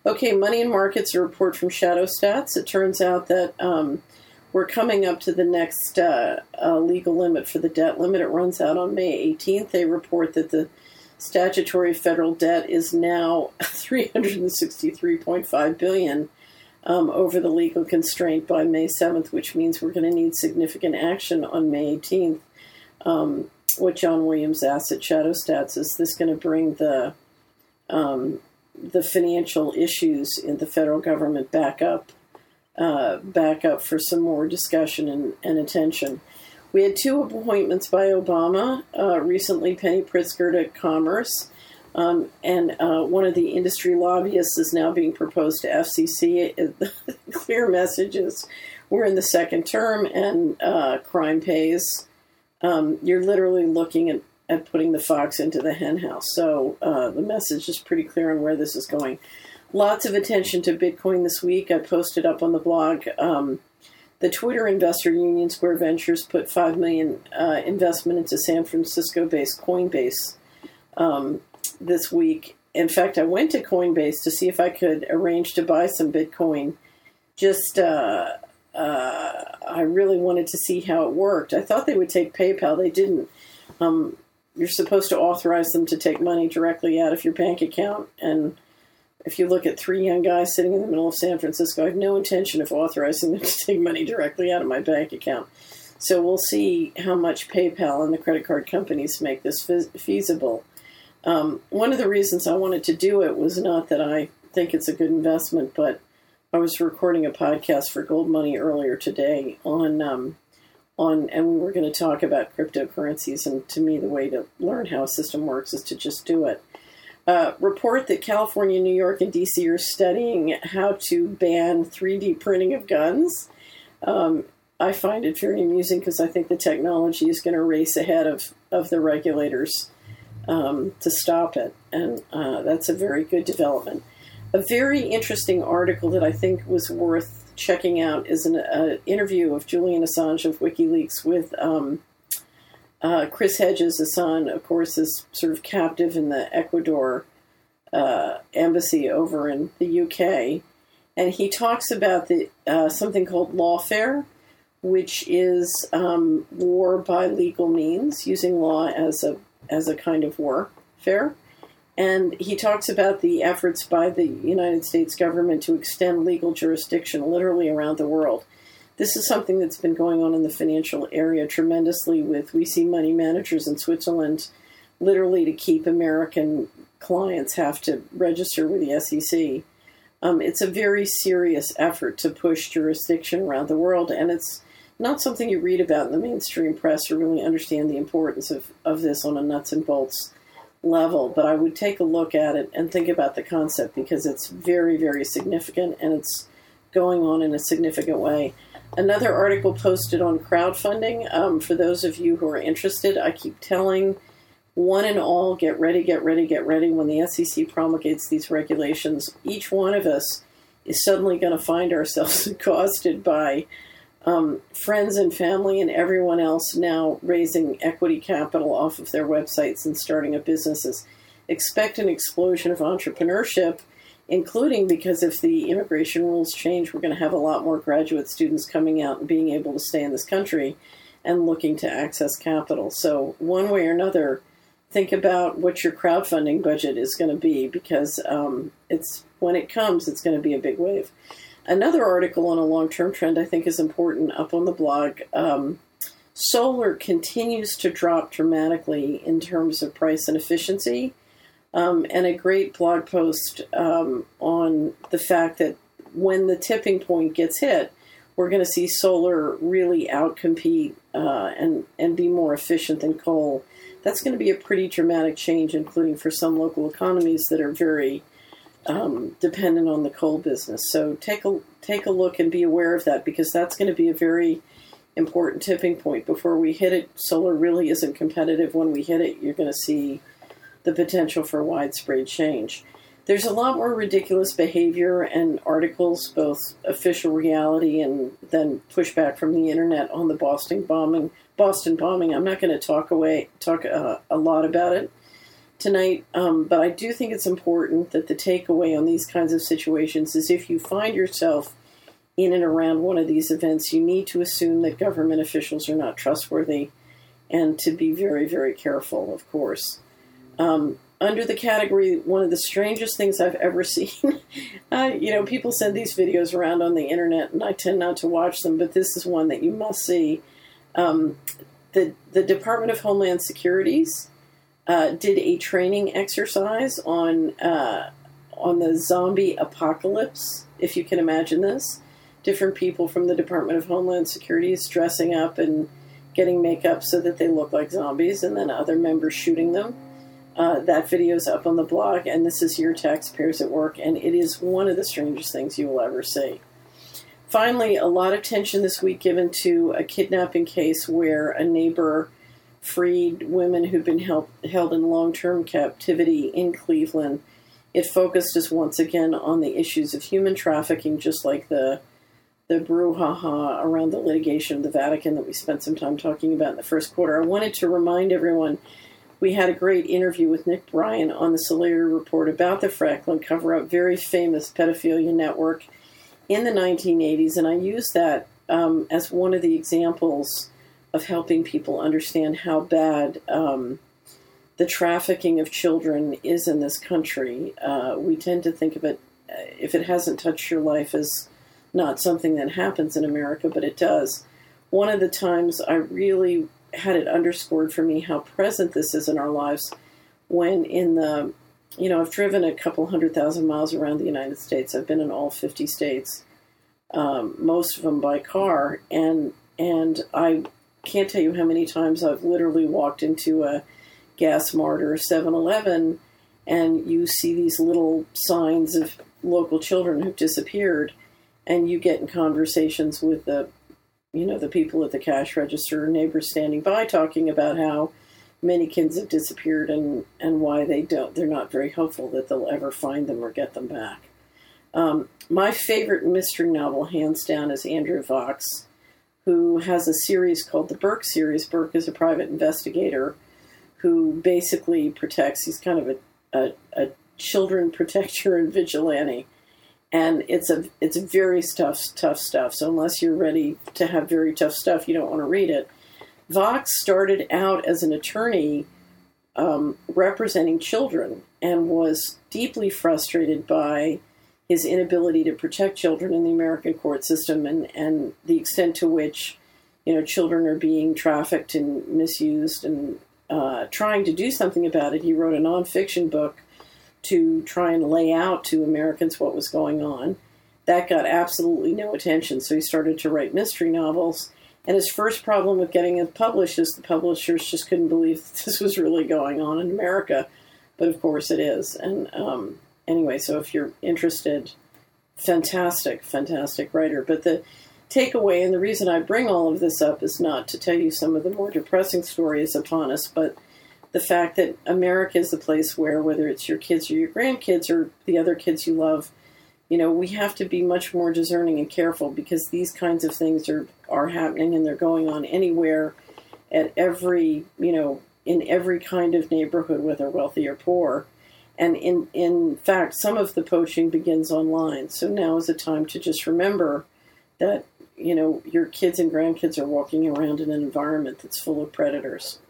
Okay, Money and Markets, a report from Shadow Stats. It turns out that we're coming up to the next legal limit for the debt limit. It runs out on May 18th. They report that the statutory federal debt is now $363.5 billion over the legal constraint by May 7th, which means we're going to need significant action on May 18th. What John Williams asked at Shadow Stats, is this going to bring the financial issues in the federal government back up for some more discussion and attention. We had 2 appointments by Obama recently, Penny Pritzker to Commerce, and one of the industry lobbyists is now being proposed to FCC. The clear message is we're in the second term and crime pays. You're literally looking at putting the fox into the hen house. So the message is pretty clear on where this is going. Lots of attention to Bitcoin this week. I posted up on the blog. The Twitter investor Union Square Ventures put $5 million investment into San Francisco-based Coinbase this week. In fact, I went to Coinbase to see if I could arrange to buy some Bitcoin. I really wanted to see how it worked. I thought they would take PayPal. They didn't. You're supposed to authorize them to take money directly out of your bank account. And if you look at 3 young guys sitting in the middle of San Francisco, I have no intention of authorizing them to take money directly out of my bank account. So we'll see how much PayPal and the credit card companies make this feasible. One of the reasons I wanted to do it was not that I think it's a good investment, but I was recording a podcast for Gold Money earlier today and we were going to talk about cryptocurrencies, and to me the way to learn how a system works is to just do it. Report that California, New York, and D.C. are studying how to ban 3D printing of guns. I find it very amusing because I think the technology is going to race ahead of the regulators to stop it, and that's a very good development. A very interesting article that I think was worth checking out is an interview of Julian Assange of WikiLeaks with Chris Hedges. Assange, of course, is sort of captive in the Ecuador embassy over in the UK. And he talks about something called lawfare, which is war by legal means, using law as a kind of warfare. And he talks about the efforts by the United States government to extend legal jurisdiction literally around the world. This is something that's been going on in the financial area tremendously we see money managers in Switzerland literally to keep American clients have to register with the SEC. It's a very serious effort to push jurisdiction around the world, and it's not something you read about in the mainstream press or really understand the importance of this on a nuts and bolts level, but I would take a look at it and think about the concept because it's very, very significant and it's going on in a significant way. Another article posted on crowdfunding. For those of you who are interested, I keep telling one and all, get ready, get ready, get ready. When the SEC promulgates these regulations, each one of us is suddenly going to find ourselves accosted by friends and family and everyone else now raising equity capital off of their websites and starting up businesses. Expect an explosion of entrepreneurship, including because if the immigration rules change, we're going to have a lot more graduate students coming out and being able to stay in this country and looking to access capital. So one way or another, think about what your crowdfunding budget is going to be because when it comes, it's going to be a big wave. Another article on a long-term trend I think is important up on the blog. Solar continues to drop dramatically in terms of price and efficiency. And a great blog post on the fact that when the tipping point gets hit, we're going to see solar really outcompete and be more efficient than coal. That's going to be a pretty dramatic change, including for some local economies that are very dependent on the coal business. So take a look and be aware of that because that's going to be a very important tipping point. Before we hit it, solar really isn't competitive. When we hit it, you're going to see the potential for widespread change. There's a lot more ridiculous behavior and articles, both official reality and then pushback from the internet on the Boston bombing. I'm not going to talk a lot about it tonight. But I do think it's important that the takeaway on these kinds of situations is if you find yourself in and around one of these events, you need to assume that government officials are not trustworthy and to be very, very careful, of course. Under the category, one of the strangest things I've ever seen, people send these videos around on the internet, and I tend not to watch them, but this is one that you must see. The Department of Homeland Securities did a training exercise on the zombie apocalypse, if you can imagine this. Different people from the Department of Homeland Security is dressing up and getting makeup so that they look like zombies, and then other members shooting them. That video's up on the blog, and this is Your Taxpayers at Work, and it is one of the strangest things you will ever see. Finally, a lot of attention this week given to a kidnapping case where a neighbor freed women who'd been held in long-term captivity in Cleveland. It focused us once again on the issues of human trafficking, just like the brouhaha around the litigation of the Vatican that we spent some time talking about in the first quarter. I wanted to remind everyone we had a great interview with Nick Bryan on the Solari Report about the Franklin cover-up, very famous pedophilia network in the 1980s, and I used that as one of the examples of helping people understand how bad the trafficking of children is in this country. We tend to think of it, if it hasn't touched your life, as not something that happens in America, but it does. One of the times I really had it underscored for me how present this is in our lives when I've driven a couple 100,000 miles around the United States. I've been in all 50 states, most of them by car, and I can't tell you how many times I've literally walked into a Gas Mart or a 7-Eleven and you see these little signs of local children who've disappeared, and you get in conversations with the people at the cash register, neighbors standing by, talking about how many kids have disappeared and why they're not very hopeful that they'll ever find them or get them back. My favorite mystery novel, hands down, is Andrew Vaux, who has a series called the Burke series. Burke is a private investigator who basically protects, he's kind of a children protector and vigilante. And it's very tough stuff. So unless you're ready to have very tough stuff, you don't want to read it. Vaux started out as an attorney representing children and was deeply frustrated by his inability to protect children in the American court system and the extent to which, children are being trafficked and misused, and trying to do something about it. He wrote a nonfiction book to try and lay out to Americans what was going on. That got absolutely no attention, so he started to write mystery novels. And his first problem with getting it published is the publishers just couldn't believe that this was really going on in America. But of course it is. And anyway, so if you're interested, fantastic writer. But the takeaway, and the reason I bring all of this up, is not to tell you some of the more depressing stories upon us, but the fact that America is the place where, whether it's your kids or your grandkids or the other kids you love, we have to be much more discerning and careful, because these kinds of things are happening, and they're going on anywhere, at every, in every kind of neighborhood, whether wealthy or poor. And in fact, some of the poaching begins online. So now is a time to just remember that, your kids and grandkids are walking around in an environment that's full of predators.